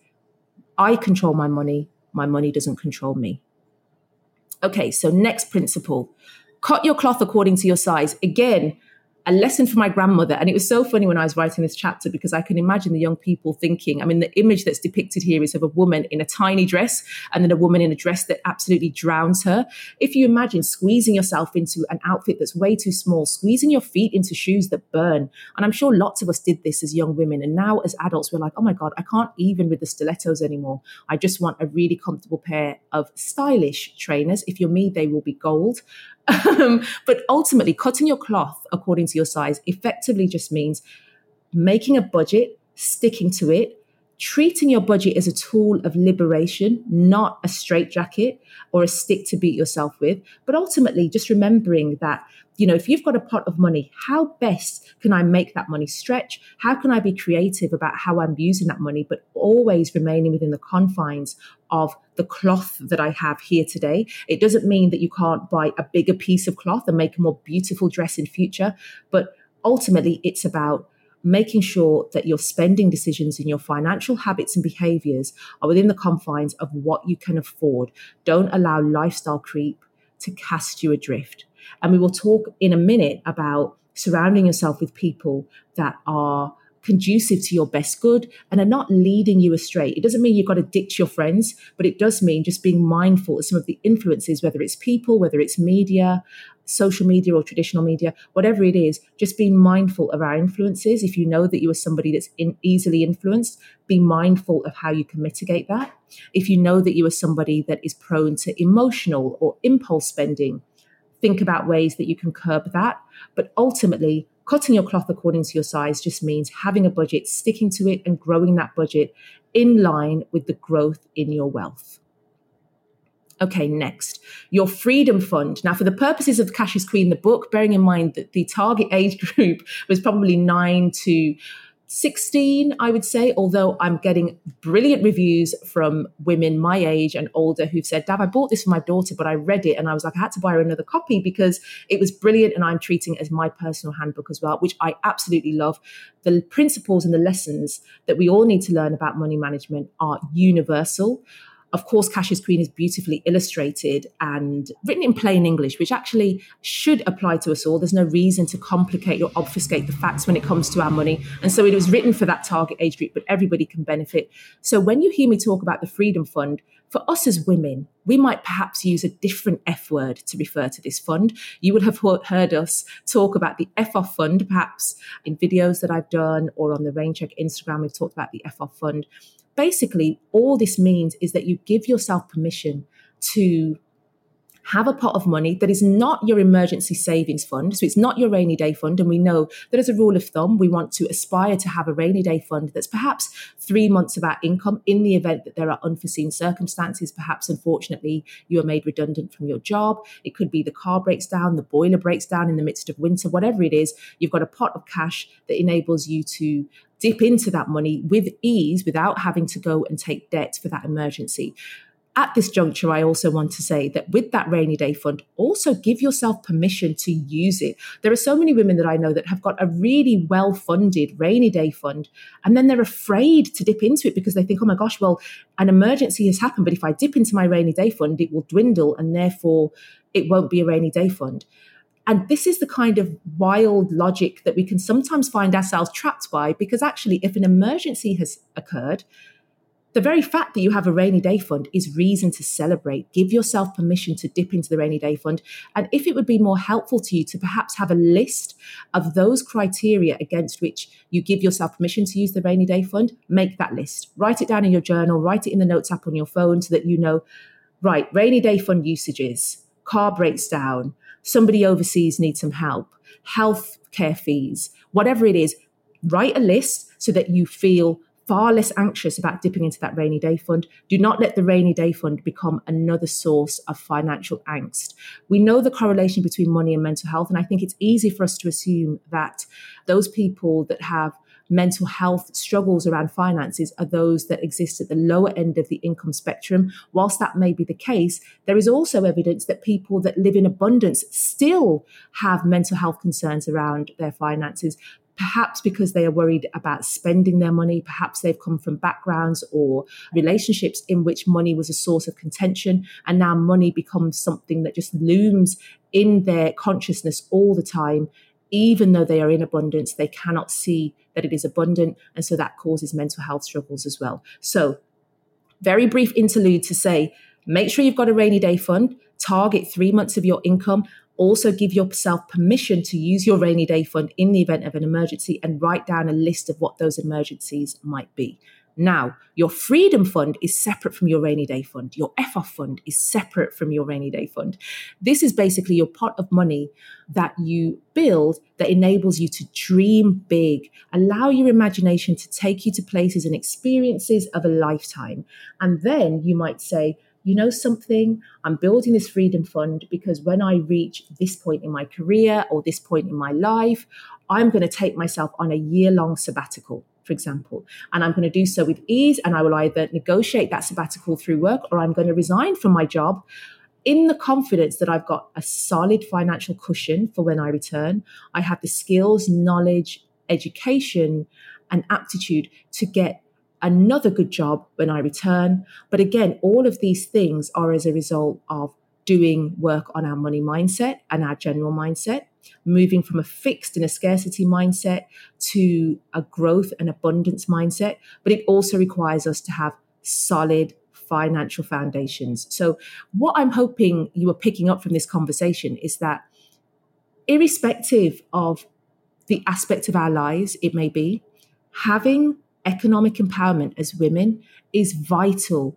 I control my money. My money doesn't control me. Okay, so next principle, cut your cloth according to your size. Again, a lesson from my grandmother. And it was so funny when I was writing this chapter because I can imagine the young people thinking, I mean, the image that's depicted here is of a woman in a tiny dress and then a woman in a dress that absolutely drowns her. If you imagine squeezing yourself into an outfit that's way too small, squeezing your feet into shoes that burn. And I'm sure lots of us did this as young women. And now as adults, we're like, oh my God, I can't even with the stilettos anymore. I just want a really comfortable pair of stylish trainers. If you're me, they will be gold. Um, but ultimately, cutting your cloth according to your size effectively just means making a budget, sticking to it, treating your budget as a tool of liberation, not a straitjacket or a stick to beat yourself with. But ultimately, just remembering that, you know, if you've got a pot of money, how best can I make that money stretch? How can I be creative about how I'm using that money, but always remaining within the confines of the cloth that I have here today? It doesn't mean that you can't buy a bigger piece of cloth and make a more beautiful dress in future, but ultimately it's about making sure that your spending decisions and your financial habits and behaviors are within the confines of what you can afford. Don't allow lifestyle creep to cast you adrift. And we will talk in a minute about surrounding yourself with people that are conducive to your best good and are not leading you astray. It doesn't mean you've got to ditch your friends, but it does mean just being mindful of some of the influences, whether it's people, whether it's media, social media or traditional media, whatever it is, just being mindful of our influences. If you know that you are somebody that's in, easily influenced, be mindful of how you can mitigate that. If you know that you are somebody that is prone to emotional or impulse spending, think about ways that you can curb that. But ultimately, Cutting your cloth according to your size just means having a budget, sticking to it, and growing that budget in line with the growth in your wealth. Okay, next, your freedom fund. Now, for the purposes of Cash is Queen, the book, bearing in mind that the target age group was probably nine to sixteen, I would say, although I'm getting brilliant reviews from women my age and older who've said, Dav, I bought this for my daughter, but I read it and I was like, I had to buy her another copy because it was brilliant and I'm treating it as my personal handbook as well, which I absolutely love. The principles and the lessons that we all need to learn about money management are universal. Of course, Cash is Queen is beautifully illustrated and written in plain English, which actually should apply to us all. There's no reason to complicate or obfuscate the facts when it comes to our money. And so it was written for that target age group, but everybody can benefit. So when you hear me talk about the Freedom Fund, for us as women, we might perhaps use a different F word to refer to this fund. You would have heard us talk about the F off fund, perhaps in videos that I've done or on the Raincheck Instagram, we've talked about the F off fund. Basically, all this means is that you give yourself permission to have a pot of money that is not your emergency savings fund. So it's not your rainy day fund. And we know that as a rule of thumb, we want to aspire to have a rainy day fund that's perhaps three months of our income in the event that there are unforeseen circumstances. Perhaps, unfortunately, you are made redundant from your job. It could be the car breaks down, the boiler breaks down in the midst of winter, whatever it is. You've got a pot of cash that enables you to dip into that money with ease without having to go and take debt for that emergency. At this juncture, I also want to say that with that rainy day fund, also give yourself permission to use it. There are so many women that I know that have got a really well-funded rainy day fund, and then they're afraid to dip into it because they think, oh my gosh, well, an emergency has happened, but if I dip into my rainy day fund, it will dwindle and therefore it won't be a rainy day fund. And this is the kind of wild logic that we can sometimes find ourselves trapped by, because actually, if an emergency has occurred, the very fact that you have a rainy day fund is reason to celebrate. Give yourself permission to dip into the rainy day fund. And if it would be more helpful to you to perhaps have a list of those criteria against which you give yourself permission to use the rainy day fund, make that list. Write it down in your journal, write it in the notes app on your phone so that you know, right, rainy day fund usages, car breaks down, somebody overseas needs some help, health care fees, whatever it is, write a list so that you feel far less anxious about dipping into that rainy day fund. Do not let the rainy day fund become another source of financial angst. We know the correlation between money and mental health, and I think it's easy for us to assume that those people that have mental health struggles around finances are those that exist at the lower end of the income spectrum. Whilst that may be the case, there is also evidence that people that live in abundance still have mental health concerns around their finances, perhaps because they are worried about spending their money. Perhaps they've come from backgrounds or relationships in which money was a source of contention, and now money becomes something that just looms in their consciousness all the time. Even though they are in abundance, they cannot see that it is abundant. And so that causes mental health struggles as well. So very brief interlude to say, make sure you've got a rainy day fund, target three months of your income. Also give yourself permission to use your rainy day fund in the event of an emergency, and write down a list of what those emergencies might be. Now, your freedom fund is separate from your rainy day fund. Your F off fund is separate from your rainy day fund. This is basically your pot of money that you build that enables you to dream big, allow your imagination to take you to places and experiences of a lifetime. And then you might say, you know something, I'm building this freedom fund because when I reach this point in my career or this point in my life, I'm going to take myself on a year-long sabbatical, for example, and I'm going to do so with ease, and I will either negotiate that sabbatical through work or I'm going to resign from my job in the confidence that I've got a solid financial cushion for when I return. I have the skills, knowledge, education, and aptitude to get another good job when I return. But again, all of these things are as a result of doing work on our money mindset and our general mindset, moving from a fixed and a scarcity mindset to a growth and abundance mindset. But it also requires us to have solid financial foundations. So what I'm hoping you are picking up from this conversation is that irrespective of the aspect of our lives it may be, having economic empowerment as women is vital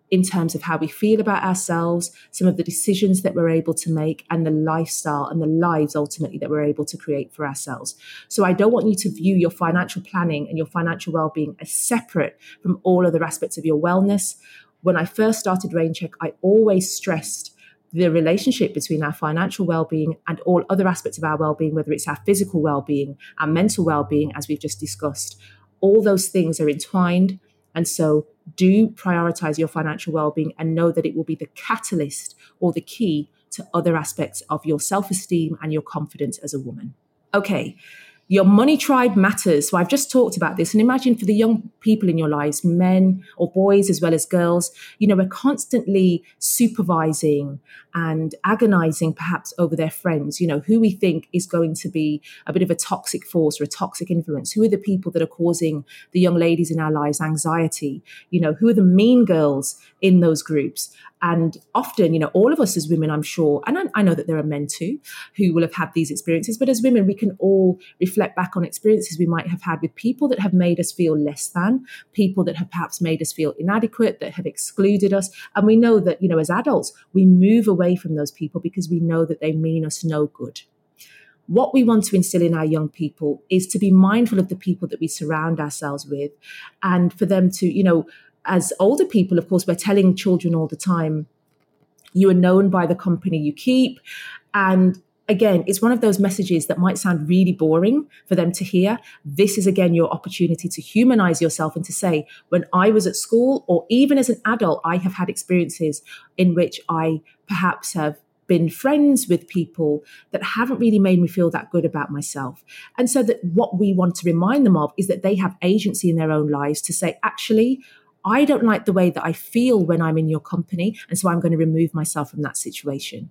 in terms of how we feel about ourselves, some of the decisions that we're able to make, and the lifestyle and the lives ultimately that we're able to create for ourselves. So I don't want you to view your financial planning and your financial well-being as separate from all other aspects of your wellness. When I first started RainCheck, I always stressed the relationship between our financial well-being and all other aspects of our well-being, whether it's our physical well-being, our mental well-being, as we've just discussed. All those things are entwined. And so do prioritize your financial well-being and know that it will be the catalyst or the key to other aspects of your self-esteem and your confidence as a woman. Okay. Your money tribe matters. So I've just talked about this. And imagine for the young people in your lives, men or boys as well as girls, you know, we're constantly supervising and agonizing perhaps over their friends, you know, who we think is going to be a bit of a toxic force or a toxic influence. Who are the people that are causing the young ladies in our lives anxiety? You know, who are the mean girls in those groups? And often, you know, all of us as women, I'm sure, and I, I know that there are men too, who will have had these experiences, but as women, we can all reflect back on experiences we might have had with people that have made us feel less than, people that have perhaps made us feel inadequate, that have excluded us. And we know that, you know, as adults, we move away from those people because we know that they mean us no good. What we want to instill in our young people is to be mindful of the people that we surround ourselves with, and for them to, you know, as older people, of course, we're telling children all the time, you are known by the company you keep. And again, it's one of those messages that might sound really boring for them to hear. This is, again, your opportunity to humanize yourself and to say, when I was at school or even as an adult, I have had experiences in which I perhaps have been friends with people that haven't really made me feel that good about myself. And so that what we want to remind them of is that they have agency in their own lives to say, actually, I don't like the way that I feel when I'm in your company, and so I'm going to remove myself from that situation.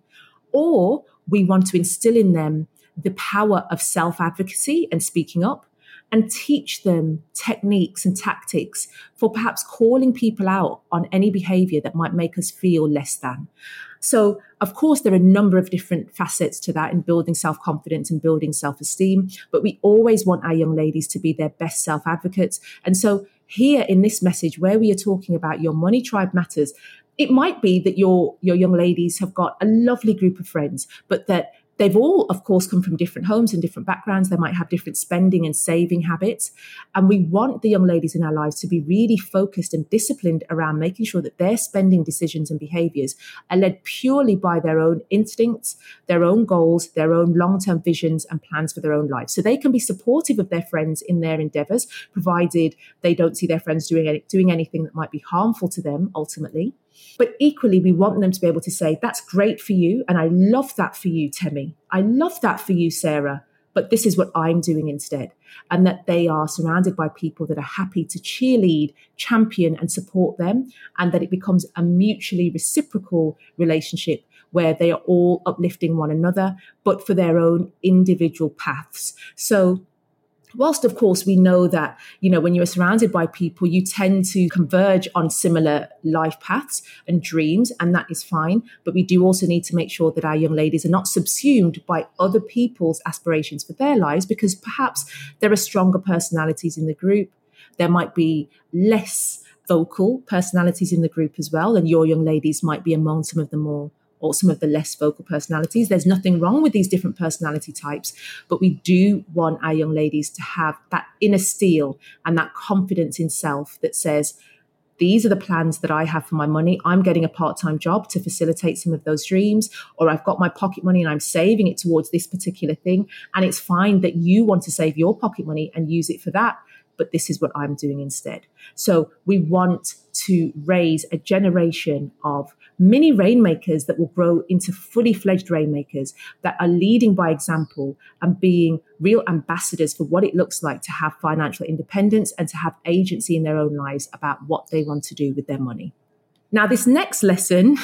Or we want to instill in them the power of self-advocacy and speaking up, and teach them techniques and tactics for perhaps calling people out on any behavior that might make us feel less than. So, of course, there are a number of different facets to that in building self-confidence and building self-esteem, but we always want our young ladies to be their best self-advocates. And so here in this message, where we are talking about your money tribe matters, it might be that your, your young ladies have got a lovely group of friends, but that they've all, of course, come from different homes and different backgrounds. They might have different spending and saving habits. And we want the young ladies in our lives to be really focused and disciplined around making sure that their spending decisions and behaviors are led purely by their own instincts, their own goals, their own long-term visions and plans for their own lives. So they can be supportive of their friends in their endeavors, provided they don't see their friends doing any, doing anything that might be harmful to them ultimately. But equally, we want them to be able to say, that's great for you. And I love that for you, Temi. I love that for you, Sarah. But this is what I'm doing instead. And that they are surrounded by people that are happy to cheerlead, champion and support them. And that it becomes a mutually reciprocal relationship where they are all uplifting one another, but for their own individual paths. So whilst, of course, we know that, you know, when you're surrounded by people, you tend to converge on similar life paths and dreams, and that is fine. But we do also need to make sure that our young ladies are not subsumed by other people's aspirations for their lives, because perhaps there are stronger personalities in the group. There might be less vocal personalities in the group as well, and your young ladies might be among some of the more or some of the less vocal personalities. There's nothing wrong with these different personality types, but we do want our young ladies to have that inner steel and that confidence in self that says, these are the plans that I have for my money. I'm getting a part-time job to facilitate some of those dreams, or I've got my pocket money and I'm saving it towards this particular thing. And it's fine that you want to save your pocket money and use it for that, but this is what I'm doing instead. So we want to raise a generation of mini rainmakers that will grow into fully fledged rainmakers that are leading by example and being real ambassadors for what it looks like to have financial independence and to have agency in their own lives about what they want to do with their money. Now, this next lesson,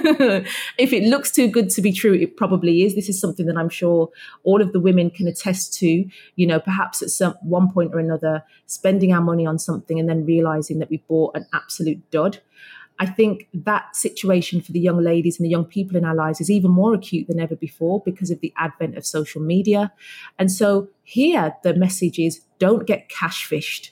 if it looks too good to be true, it probably is. This is something that I'm sure all of the women can attest to, you know, perhaps at some one point or another, spending our money on something and then realizing that we bought an absolute dud. I think that situation for the young ladies and the young people in our lives is even more acute than ever before because of the advent of social media. And so here, the message is, don't get cash fished.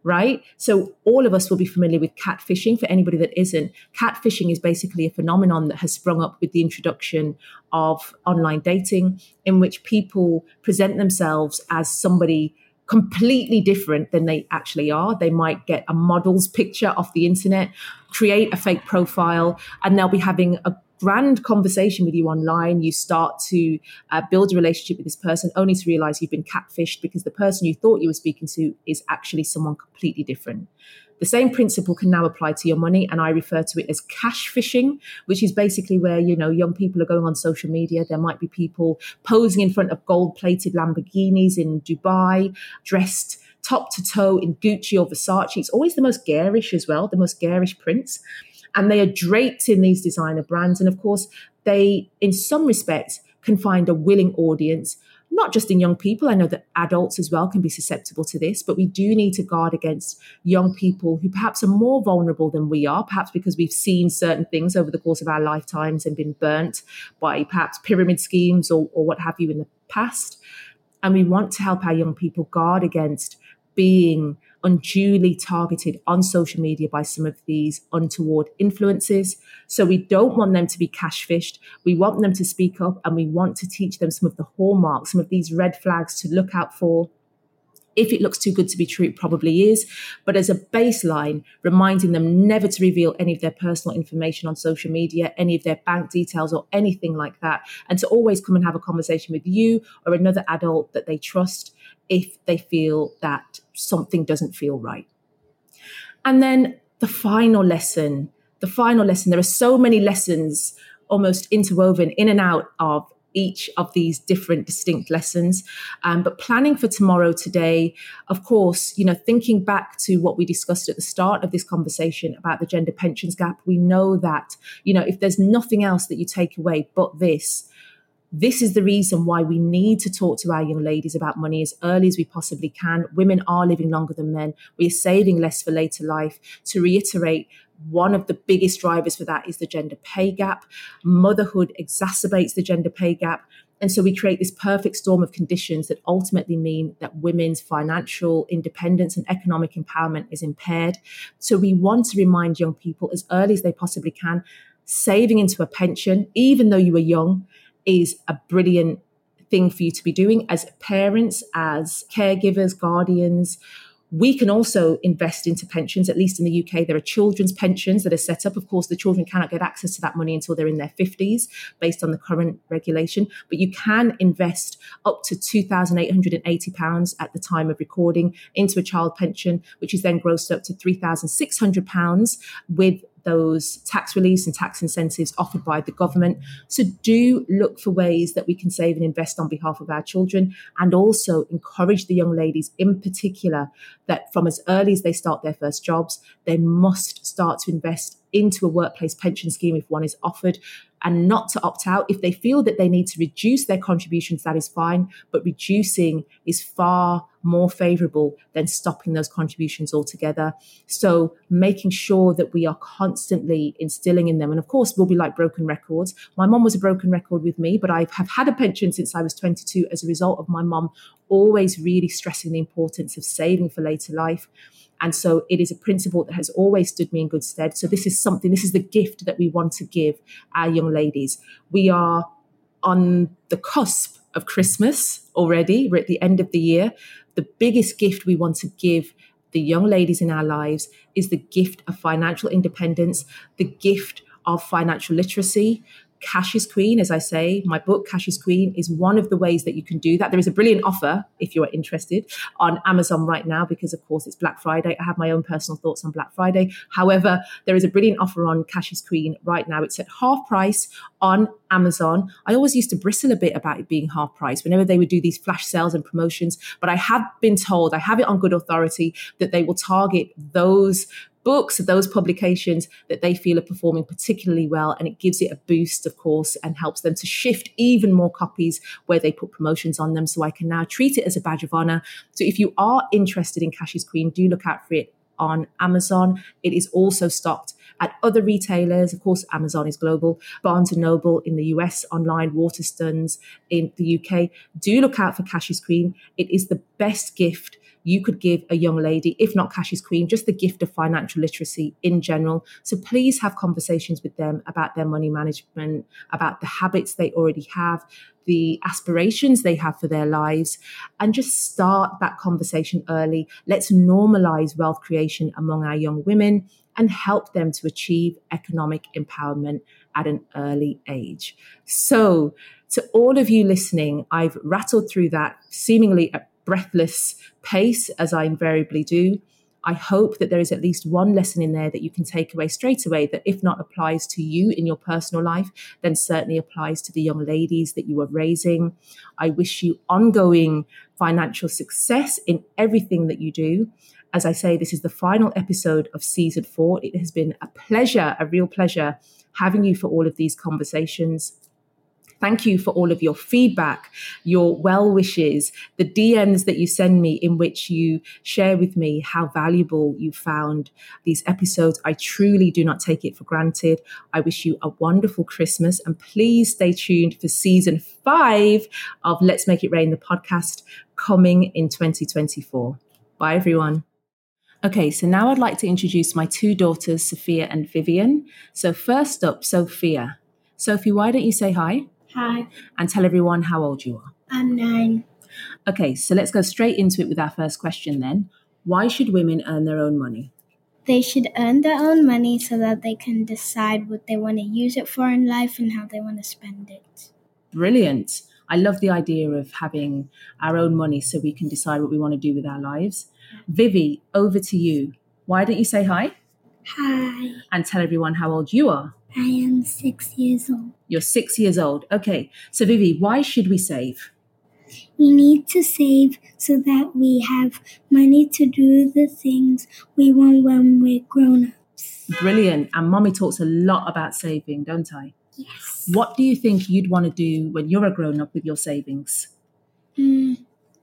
right? So all of us will be familiar with catfishing. For anybody that isn't, catfishing is basically a phenomenon that has sprung up with the introduction of online dating, in which people present themselves as somebody completely different than they actually are. They might get a model's picture off the internet, create a fake profile, and they'll be having a grand conversation with you online. You start to uh, build a relationship with this person, only to realize you've been catfished because the person you thought you were speaking to is actually someone completely different. The same principle can now apply to your money, and I refer to it as cash phishing, which is basically where, you know, young people are going on social media. There might be people posing in front of gold-plated Lamborghinis in Dubai, dressed top to toe in Gucci or Versace. It's always the most garish as well, the most garish prints. And they are draped in these designer brands. And of course, they, in some respects, can find a willing audience, not just in young people. I know that adults as well can be susceptible to this, but we do need to guard against young people who perhaps are more vulnerable than we are, perhaps because we've seen certain things over the course of our lifetimes and been burnt by perhaps pyramid schemes or, or what have you in the past. And we want to help our young people guard against being unduly targeted on social media by some of these untoward influences. So we don't want them to be cash fished. We want them to speak up, and we want to teach them some of the hallmarks, some of these red flags to look out for. If it looks too good to be true, it probably is. But as a baseline, reminding them never to reveal any of their personal information on social media, any of their bank details or anything like that, and to always come and have a conversation with you or another adult that they trust if they feel that something doesn't feel right. And then the final lesson, the final lesson, there are so many lessons almost interwoven in and out of each of these different distinct lessons. Um, but planning for tomorrow today, of course, you know, thinking back to what we discussed at the start of this conversation about the gender pensions gap, we know that, you know, if there's nothing else that you take away but this, this is the reason why we need to talk to our young ladies about money as early as we possibly can. Women are living longer than men. We are saving less for later life. To reiterate, one of the biggest drivers for that is the gender pay gap. Motherhood exacerbates the gender pay gap. And so we create this perfect storm of conditions that ultimately mean that women's financial independence and economic empowerment is impaired. So we want to remind young people as early as they possibly can, saving into a pension, even though you are young, is a brilliant thing for you to be doing as parents, as caregivers, guardians. We can also invest into pensions, at least in the U K. There are children's pensions that are set up. Of course, the children cannot get access to that money until they're in their fifties, based on the current regulation. But you can invest up to two thousand eight hundred eighty pounds at the time of recording into a child pension, which is then grossed up to three thousand six hundred pounds with those tax reliefs and tax incentives offered by the government. So do look for ways that we can save and invest on behalf of our children, and also encourage the young ladies in particular that from as early as they start their first jobs, they must start to invest into a workplace pension scheme if one is offered, and not to opt out. If they feel that they need to reduce their contributions, that is fine, but reducing is far more favourable than stopping those contributions altogether. So making sure that we are constantly instilling in them. And of course, we'll be like broken records. My mum was a broken record with me, but I have had a pension since I was twenty-two as a result of my mum always really stressing the importance of saving for later life. And so it is a principle that has always stood me in good stead. So this is something, this is the gift that we want to give our young ladies. We are on the cusp of Christmas already. We're at the end of the year. The biggest gift we want to give the young ladies in our lives is the gift of financial independence, the gift of financial literacy. Cash is Queen, as I say, my book, Cash is Queen, is one of the ways that you can do that. There is a brilliant offer, if you are interested, on Amazon right now, because of course it's Black Friday. I have my own personal thoughts on Black Friday. However, there is a brilliant offer on Cash is Queen right now. It's at half price on Amazon. I always used to bristle a bit about it being half price whenever they would do these flash sales and promotions, but I have been told, I have it on good authority, that they will target those books, those publications that they feel are performing particularly well, and it gives it a boost, of course, and helps them to shift even more copies where they put promotions on them. So I can now treat it as a badge of honor. So if you are interested in Cash is Queen, do look out for it on Amazon. It is also stocked at other retailers. Of course, Amazon is global. Barnes and Noble in the U S, online, Waterstones in the U K. Do look out for Cash is Queen. It is the best gift you could give a young lady, if not Cash is Queen, just the gift of financial literacy in general. So please have conversations with them about their money management, about the habits they already have, the aspirations they have for their lives, and just start that conversation early. Let's normalize wealth creation among our young women and help them to achieve economic empowerment at an early age. So to all of you listening, I've rattled through that seemingly at breathless pace, as I invariably do. I hope that there is at least one lesson in there that you can take away straight away that, if not applies to you in your personal life, then certainly applies to the young ladies that you are raising. I wish you ongoing financial success in everything that you do. As I say, this is the final episode of season four. It has been a pleasure, a real pleasure having you for all of these conversations. Thank you for all of your feedback, your well wishes, the D Ms that you send me in which you share with me how valuable you found these episodes. I truly do not take it for granted. I wish you a wonderful Christmas, and please stay tuned for season five of Let's Make It Rain, the podcast, coming in twenty twenty-four. Bye, everyone. Okay, so now I'd like to introduce my two daughters, Sophia and Vivian. So first up, Sophia. Sophie, why don't you say hi? Hi. And tell everyone how old you are. I'm nine. Okay, so let's go straight into it with our first question then. Why should women earn their own money? They should earn their own money so that they can decide what they want to use it for in life and how they want to spend it. Brilliant. I love the idea of having our own money so we can decide what we want to do with our lives. Yeah. Vivi, over to you. Why don't you say hi? Hi. And tell everyone how old you are. I am six years old. You're six years old. Okay. So Vivi, why should we save? We need to save so that we have money to do the things we want when we're grown-ups. Brilliant. And Mommy talks a lot about saving, don't I? Yes. What do you think you'd want to do when you're a grown-up with your savings? Mm,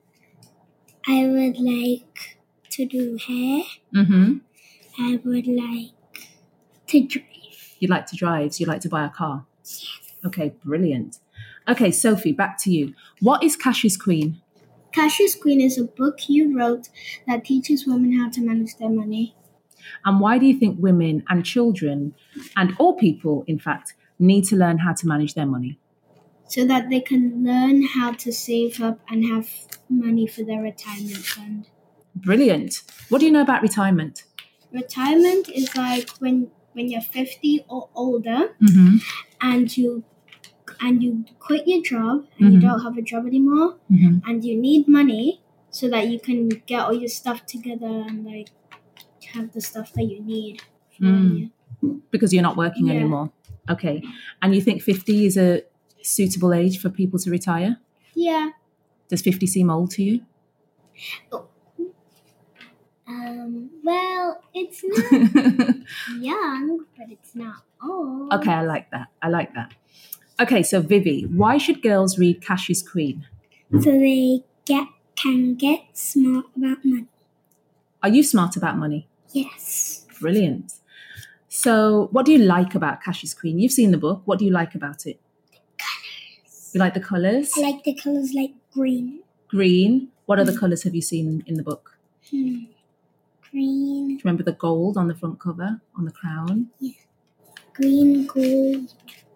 I would like to do hair. Mm-hmm. I would like to drive. You'd like to drive, so you'd like to buy a car? Yes. Okay, brilliant. Okay, Sophie, back to you. What is Cash is Queen? Cash is Queen is a book you wrote that teaches women how to manage their money. And why do you think women and children, and all people, in fact, need to learn how to manage their money? So that they can learn how to save up and have money for their retirement fund. Brilliant. What do you know about retirement? Retirement is like when when you're fifty or older, mm-hmm. and you and you quit your job and mm-hmm. you don't have a job anymore, mm-hmm. and you need money so that you can get all your stuff together and like have the stuff that you need. Mm. Because you're not working yeah. anymore. Okay. And you think fifty is a suitable age for people to retire? Yeah. Does fifty seem old to you? Oh. Um, well, it's not young, but it's not old. Okay, I like that. I like that. Okay, so Vivi, why should girls read Cash is Queen? So they get can get smart about money. Are you smart about money? Yes. Brilliant. So what do you like about Cash is Queen? You've seen the book. What do you like about it? The colours. You like the colours? I like the colours like green. Green. What other colours have you seen in the book? Hmm. Green. Do you remember the gold on the front cover, on the crown? Yeah. Green, gold,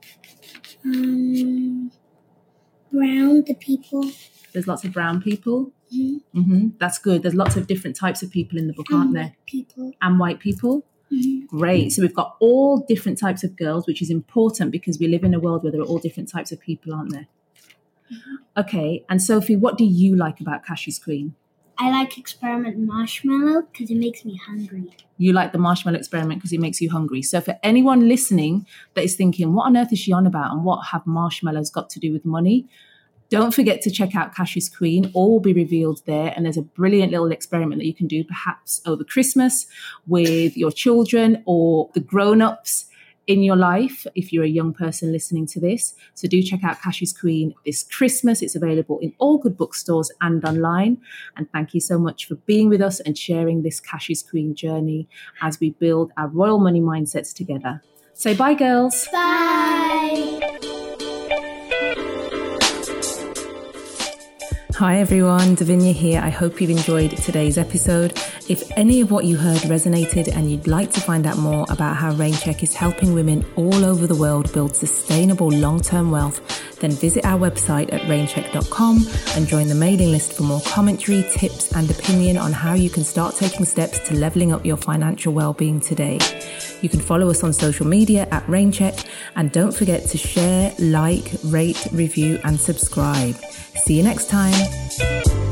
um, brown, the people. There's lots of brown people. Mm-hmm. Mm-hmm. That's good. There's lots of different types of people in the book, and aren't there? White people. And white people. Mm-hmm. Great. So we've got all different types of girls, which is important because we live in a world where there are all different types of people, aren't there? Mm-hmm. Okay. And Sophie, what do you like about Cash is Queen? I like Experiment Marshmallow because it makes me hungry. You like the marshmallow experiment because it makes you hungry. So for anyone listening that is thinking, what on earth is she on about and what have marshmallows got to do with money? Don't forget to check out Cash is Queen. All will be revealed there. And there's a brilliant little experiment that you can do perhaps over Christmas with your children or the grown-ups in your life if you're a young person listening to this. So do check out Cash is Queen this Christmas. It's available in all good bookstores and online. And thank you so much for being with us and sharing this Cash is Queen journey as we build our royal money mindsets together. Say bye, girls. Bye. Hi everyone, Davinia here. I hope you've enjoyed today's episode. If any of what you heard resonated and you'd like to find out more about how Raincheck is helping women all over the world build sustainable long-term wealth, then visit our website at raincheck dot com and join the mailing list for more commentary, tips and opinion on how you can start taking steps to leveling up your financial well-being today. You can follow us on social media at Raincheck, and don't forget to share, like, rate, review and subscribe. See you next time.